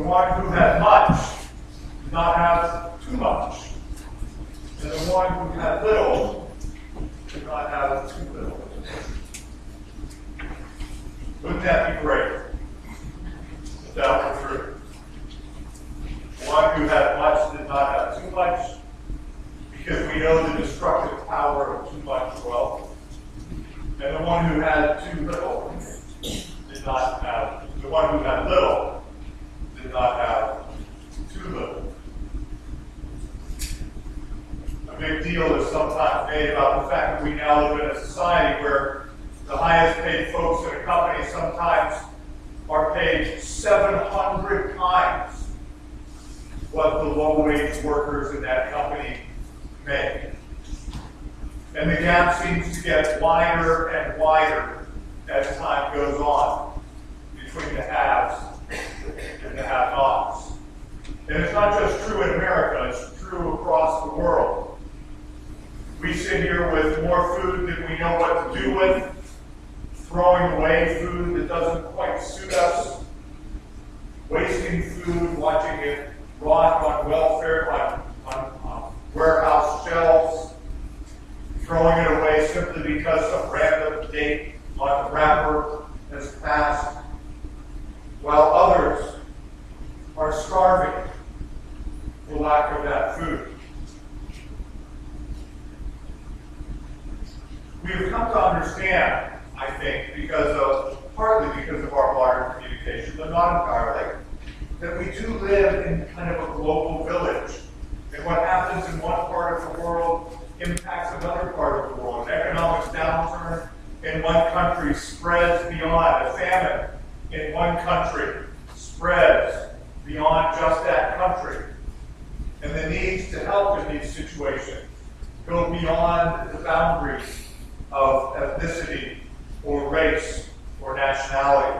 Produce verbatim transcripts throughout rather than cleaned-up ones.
one who had much did not have too much. And the one who had little did not have too little. Wouldn't that be great if that were true? One who had much did not have too much, because we know the destructive power of too much wealth. And the one who had too little did not have, the one who had little did not have too little. A big deal is sometimes made about the fact that we now live in a society where the highest paid folks in a company sometimes are paid seven hundred times what the low-wage workers in that company make. And the gap seems to get wider and wider as time goes on between the haves and the have-nots. And it's not just true in America, it's true across the world. We sit here with more food than we know what to do with, throwing away food that doesn't quite suit us, wasting food, watching it rot on welfare, on, on, on warehouse shelves, throwing it away simply because some random date on the wrapper has passed, while others are starving for lack of that food. We have come to understand, I think, because of, partly because of our modern communication, but not entirely, that we do live in kind of a global village. And what happens in one part of the world impacts another part of the world. An economic downturn in one country spreads beyond. A famine in one country spreads beyond just that country. And the needs to help in these situations go beyond the boundaries of ethnicity or race or nationality.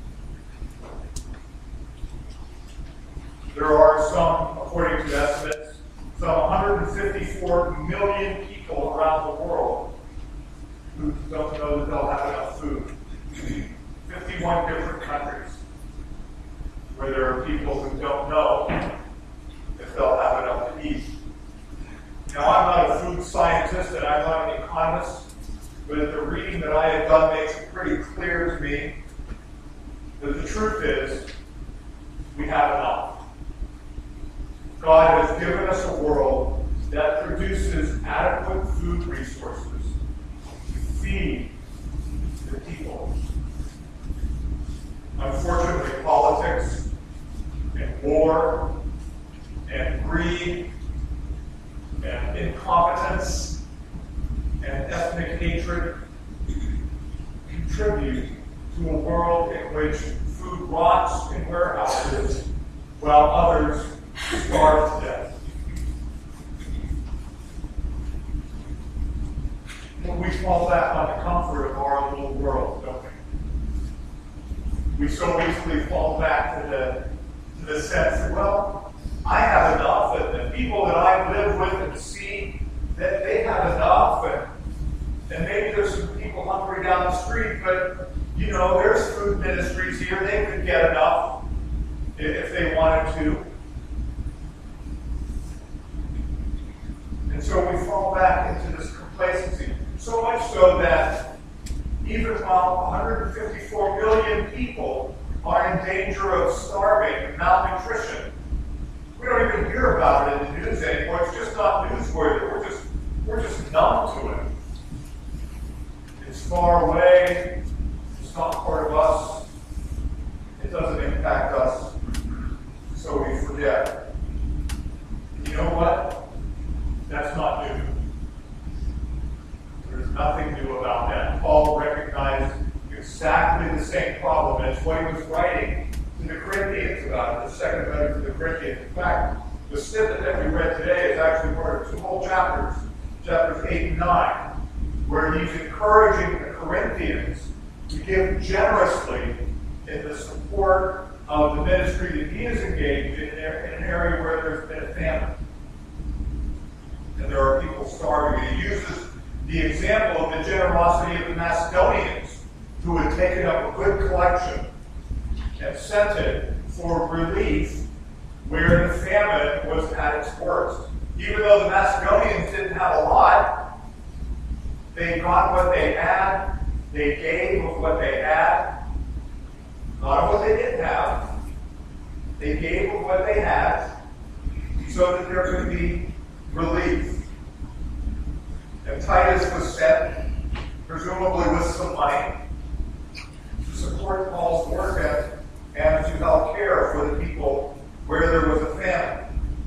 There are some, according to estimates, some one hundred fifty-four million people around the world who don't know that they'll have enough food. fifty-one different countries where there are people who don't know if they'll have enough to eat. Now, I'm not a food scientist and I'm not an economist, but the reading that I have done makes it pretty clear to me that the truth is we have enough. God has given us a world that produces adequate food resources to feed the people. Unfortunately, politics and war and greed and incompetence and ethnic hatred contribute to a world in which food rots in warehouses while others starve to death. But we fall back on the comfort of our little world, don't we? We so easily fall back to the, to the sense that, well, I have enough, and the people that I live with and see, that they have enough, and, and maybe there's some people hungry down the street, but, you know, there's food ministries here, they could get enough if they wanted to. And so we fall back into this complacency, so much so that even while one hundred fifty-four million people are in danger of starving and malnutrition, we don't even hear about it in the news anymore. It's just not newsworthy. We're just we're just numb to it. It's far away. It's not part of us. It doesn't impact us. So we forget. You know what? That's not new. There's nothing new about that. Paul recognized exactly the same problem as what he was writing to the Corinthians about it, the second letter to the Corinthians. In fact, the snippet that we read today is actually part of two whole chapters, chapters eight and nine, where he's encouraging the Corinthians to give generously in the support of the ministry that he is engaged in, in an area where there's been a famine. And there are people starving. He uses the example of the generosity of the Macedonians, who had taken up a good collection and sent it for relief where the famine was at its worst. Even though the Macedonians didn't have a lot, they got what they had, they gave of what they had, not of what they didn't have. They gave of what they had so that there could be relief. And Titus was sent, presumably with some money, to support Paul's work and, and to help care for the people where there was a famine.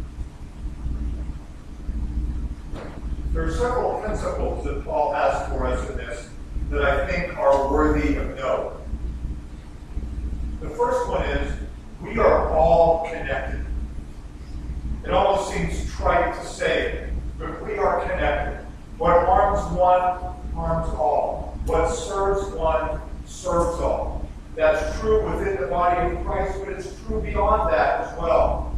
There are several principles that Paul has for us in this that I think are worthy of note. The first one is, we are all connected. It almost seems trite to say, but we are connected. What harms one, harms all. What serves one, serves all. That's true within the body of Christ, but it's true beyond that as well.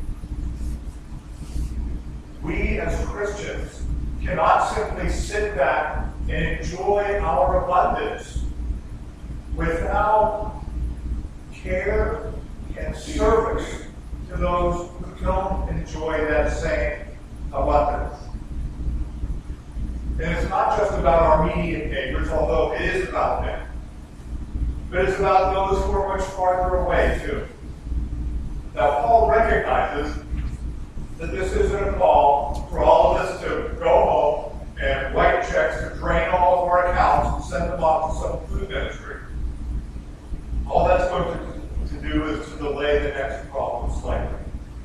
We as Christians cannot simply sit back and enjoy our abundance without care and service to those who don't enjoy that same abundance. And it's not just about our immediate neighbors, although it is about them. But it's about those who are much farther away, too. Now, Paul recognizes that this isn't a call for all of us to go home and write checks to drain all of our accounts and send them off to some food ministry. All that's going to, to do is to delay the next problem slightly.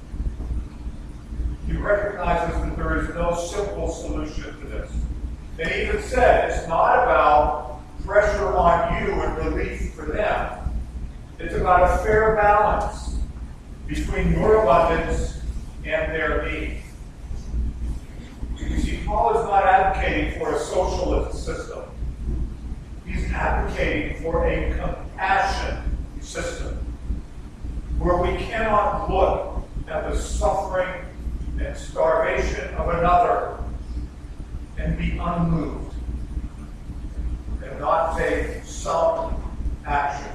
He recognizes that there is no simple solution to this. And he even said it's not about pressure on you and relief for them. It's about a fair balance between your abundance and their need. You see, Paul is not advocating for a socialist system. He's advocating for a compassion system where we cannot look at the suffering and starvation of another and be unmoved and not take some action.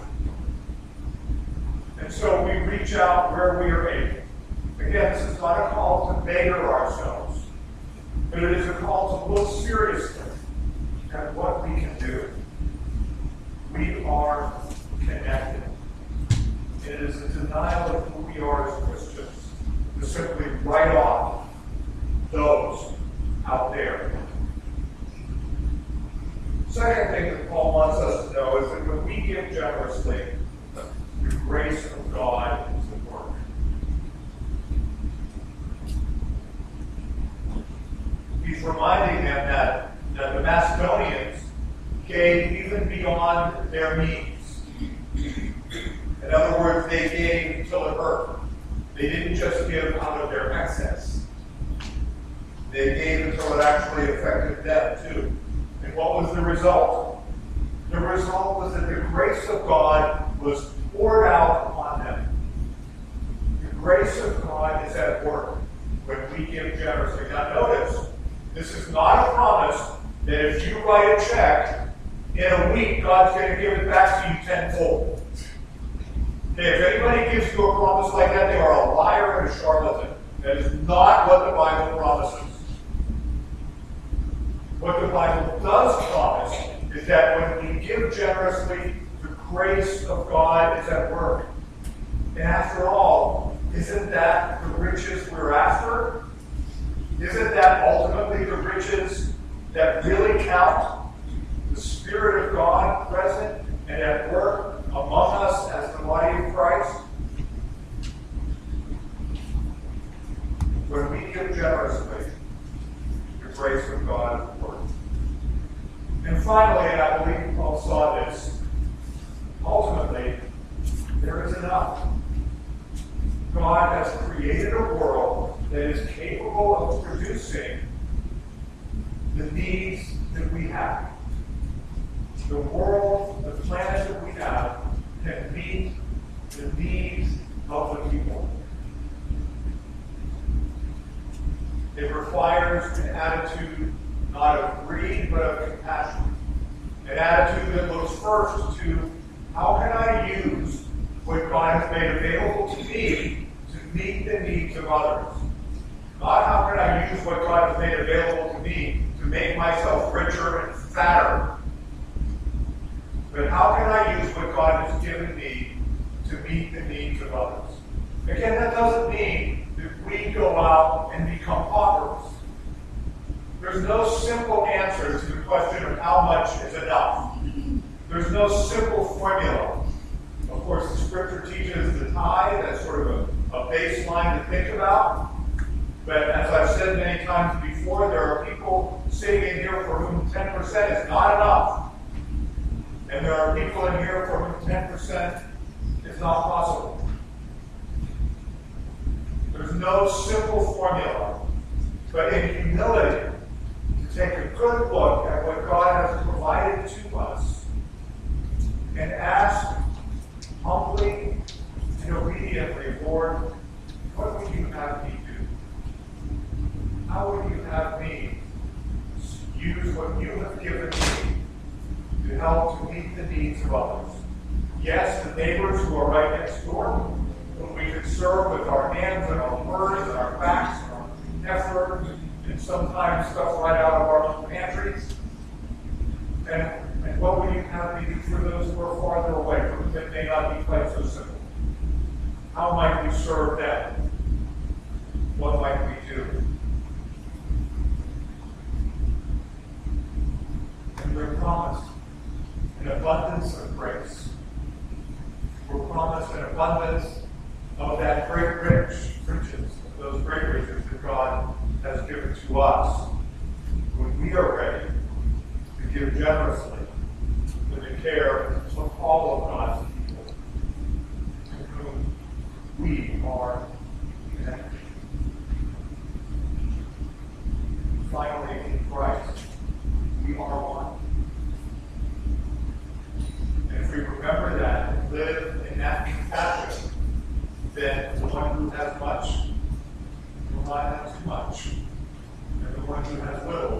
And so we reach out where we are able. Again, this is not a call to beggar ourselves, but it is a call to look seriously at what we can do. We are connected. It is a denial of who we are as Christians to simply write off those out there. Second thing that Paul wants us to know is that when we give generously, the grace of God is at work. He's reminding them that, that the Macedonians gave even beyond their means. In other words, they gave until it hurt. They didn't just give out of their excess. They gave until it actually affected them too. And what was the result? The result was that the grace of God was poured out upon them. The grace of God is at work when we give generously. Now notice, this is not a promise that if you write a check, in a week God's going to give it back to you tenfold. Okay, if anybody gives you a promise like that, they are a liar and a charlatan. That is not what the Bible promises. What the Bible does promise is that when we give generously, the grace of God is at work. And after all, isn't that the riches we're after? Isn't that ultimately the riches that really count? The Spirit of God present and at work among us as the body of Christ? When we give generously, the grace of God is at work. And finally, and I believe Paul saw this, ultimately, there is enough. God has created a world that is capable of producing the needs that we have. The world, the planet that we have, can meet the needs of the people. It requires an attitude not of greed, but of compassion. An attitude that looks first to how can I use what God has made available to me to meet the needs of others. Not how can I use what God has made available to me to make myself richer and fatter, but how can I use what God has given me to meet the needs of others? Again, that doesn't mean that we go out and become paupers. There's no simple answer to the question of how much is enough. There's no simple formula. Of course, the scripture teaches the tithe as sort of a, a baseline to think about. But as I've said many times before, there are people sitting in here for whom ten percent is not enough. And there are people in here for whom ten percent is not possible. There's no simple formula. But in humility, to take a good look at what God has provided to us and ask humbly and obediently, Lord, what would you have me do? How would you have me use what you have given me to help to meet the needs of others? Yes, the neighbors who are right next door, whom we can serve with our hands and our words and our backs and our effort, and sometimes stuff right out of our pantries. And, and what would you have me do for those who are farther away, for whom it may not be quite so simple? How might we serve them? What might we do? And we're promised an abundance of grace. We're promised an abundance of that great rich riches, of those great riches that God has given to us. When we are ready to give generously to the care of all of God's people, to whom we are connected. Finally, in Christ, we are one. And if we remember that and live in that fashion, then the one who has much will not have too much, and the one who has little